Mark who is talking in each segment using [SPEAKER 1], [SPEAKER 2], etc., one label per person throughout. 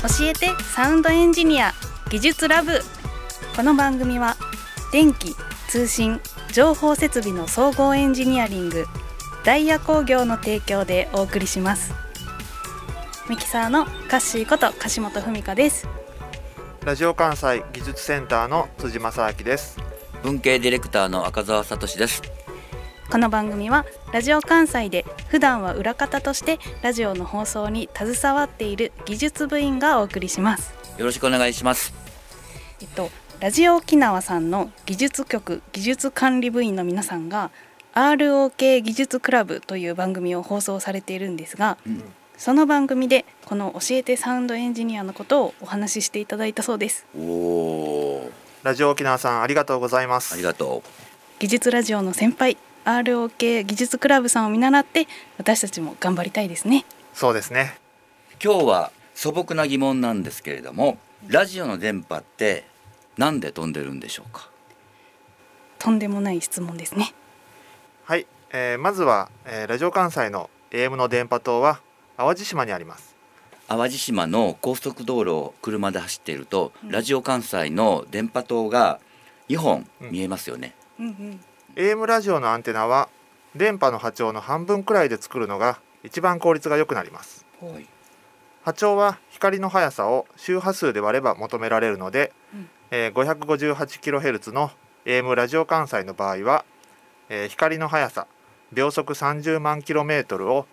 [SPEAKER 1] 教えてサウンドエンジニア技術ラブ。この番組は電気通信情報設備の総合エンジニアリングダイヤ工業の提供でお送りします。ミキサーのカッシーこと樫本文香です。
[SPEAKER 2] ラジオ関西技術センターの辻正明です。
[SPEAKER 3] 文系ディレクターの赤澤聡です。
[SPEAKER 1] この番組はラジオ関西で普段は裏方としてラジオの放送に携わっている技術部員がお送りします。
[SPEAKER 3] よろしくお願いします。
[SPEAKER 1] ラジオ沖縄さんの技術局技術管理部員の皆さんが ROK 技術クラブという番組を放送されているんですが、その番組でこの教えてサウンドエンジニアのことをお話ししていただいたそうです。
[SPEAKER 2] ラジオ沖縄さんありがとうございます。
[SPEAKER 3] ありがとう。
[SPEAKER 1] 技術ラジオの先輩 ROK 技術クラブさんを見習って私たちも頑張りたいですね。
[SPEAKER 2] そうですね。
[SPEAKER 3] 今日は素朴な疑問なんですけれども、ラジオの電波ってなんで飛んでるんでしょうか？
[SPEAKER 1] とんでもない質問ですね。
[SPEAKER 2] はい、まずは、ラジオ関西の AM の電波塔は淡路島にあります。
[SPEAKER 3] 淡路島の高速道路を車で走っていると、ラジオ関西の電波塔が2本見えますよね。
[SPEAKER 2] AM ラジオのアンテナは電波の波長の半分くらいで作るのが一番効率が良くなります。波長は光の速さを周波数で割れば求められるので、558kHz の AM ラジオ関西の場合は、光の速さ秒速30万 km を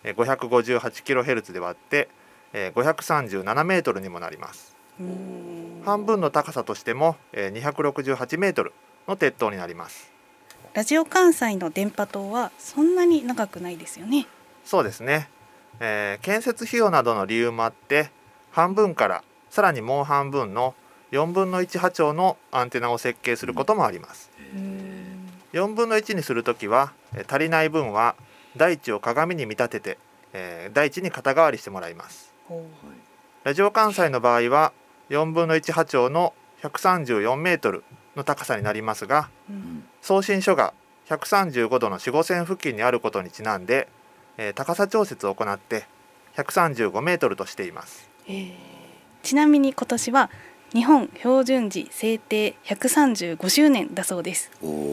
[SPEAKER 2] 558kHz で割って、537メートルにもなります。半分の高さとしても、268メートルの鉄塔になります。
[SPEAKER 1] ラジオ関西の電波塔はそんなに長くないですよね。
[SPEAKER 2] そうですね、建設費用などの理由もあって半分からさらにもう半分の4分の1波長のアンテナを設計することもあります。4分の1にするときは足りない分は大地を鏡に見立てて、大地に肩代わりしてもらいます。ラジオ関西の場合は4分の1波長の134メートルの高さになりますが、送信所が135度の4号線付近にあることにちなんで、高さ調節を行って135メートルとしています。
[SPEAKER 1] ちなみに今年は日本標準時制定135周年だそうです。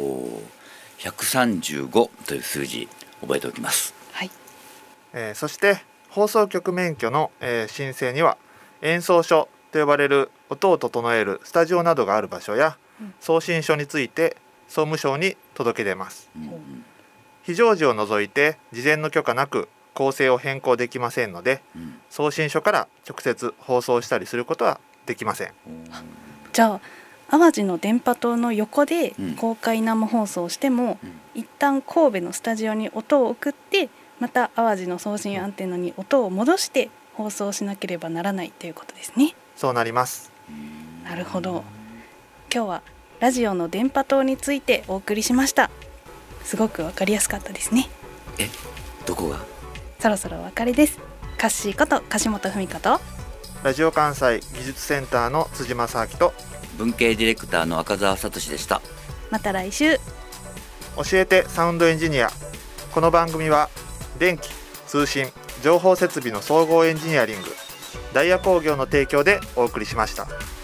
[SPEAKER 3] 135という数字覚えておきます。
[SPEAKER 1] はい。
[SPEAKER 2] そして放送局免許の、申請には演奏所と呼ばれる音を整えるスタジオなどがある場所や、送信所について総務省に届け出ます。非常時を除いて事前の許可なく構成を変更できませんので、送信所から直接放送したりすることはできません。
[SPEAKER 1] じゃあ淡路の電波塔の横で公開生放送しても、一旦神戸のスタジオに音を送ってまた淡路の送信アンテナに音を戻して放送しなければならないということですね。
[SPEAKER 2] そうなります。
[SPEAKER 1] なるほど。今日はラジオの電波塔についてお送りしました。すごくわかりやすかったですね。
[SPEAKER 3] どこが？
[SPEAKER 1] そろそろお別れです。カッシーこと樫本文香と
[SPEAKER 2] ラジオ関西技術センターの辻正明と
[SPEAKER 3] 文系ディレクターの赤澤聡でした。
[SPEAKER 1] また来週。
[SPEAKER 2] 教えてサウンドエンジニア。この番組は電気通信情報設備の総合エンジニアリングダイヤ工業の提供でお送りしました。